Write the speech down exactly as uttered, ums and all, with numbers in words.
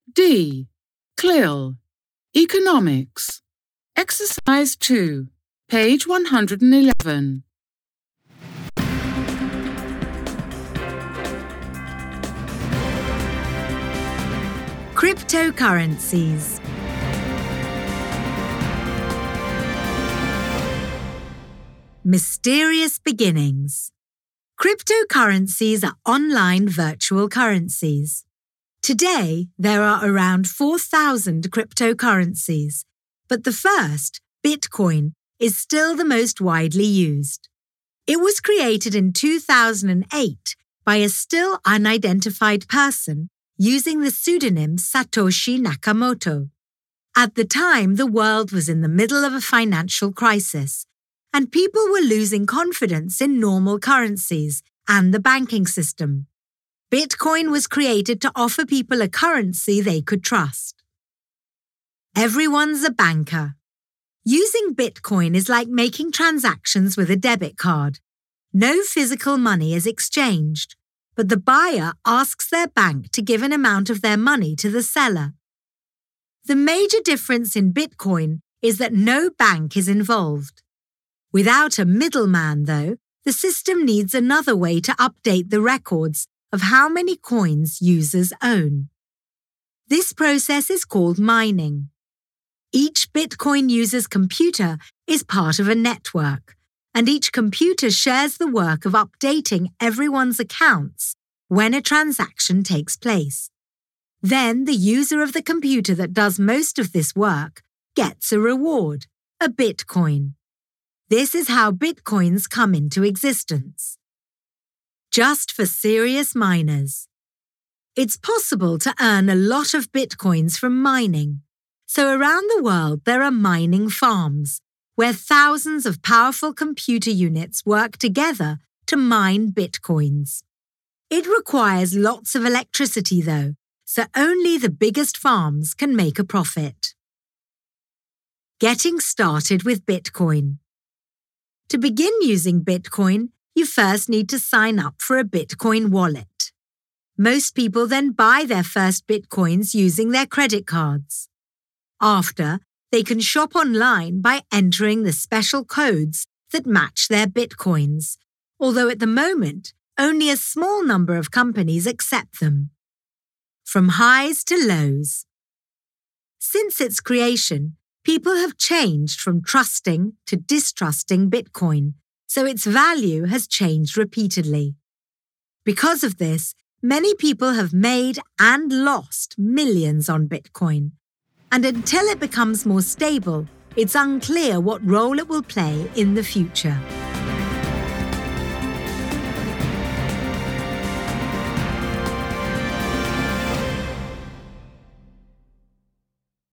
D. C L I L, Economics. Exercise two, page one hundred eleven. Cryptocurrencies. Mysterious beginnings. Cryptocurrencies are online virtual currencies. Today, there are around four thousand cryptocurrencies, but the first, Bitcoin, is still the most widely used. It was created in two thousand eight by a still unidentified person using the pseudonym Satoshi Nakamoto. At the time, the world was in the middle of a financial crisis, and people were losing confidence in normal currencies and the banking system. Bitcoin was created to offer people a currency they could trust. Everyone's a banker. Using Bitcoin is like making transactions with a debit card. No physical money is exchanged, but the buyer asks their bank to give an amount of their money to the seller. The major difference in Bitcoin is that no bank is involved. Without a middleman, though, the system needs another way to update the records of how many coins users own. This process is called mining. Each Bitcoin user's computer is part of a network, and each computer shares the work of updating everyone's accounts when a transaction takes place. Then the user of the computer that does most of this work gets a reward, a Bitcoin. This is how Bitcoins come into existence. Just for serious miners. It's possible to earn a lot of Bitcoins from mining. So around the world there are mining farms, where thousands of powerful computer units work together to mine Bitcoins. It requires lots of electricity though, so only the biggest farms can make a profit. Getting started with Bitcoin. To begin using Bitcoin, you first need to sign up for a Bitcoin wallet. Most people then buy their first Bitcoins using their credit cards. After, they can shop online by entering the special codes that match their Bitcoins, although at the moment, only a small number of companies accept them. From highs to lows. Since its creation, people have changed from trusting to distrusting Bitcoin, so its value has changed repeatedly. Because of this, many people have made and lost millions on Bitcoin. And until it becomes more stable, it's unclear what role it will play in the future.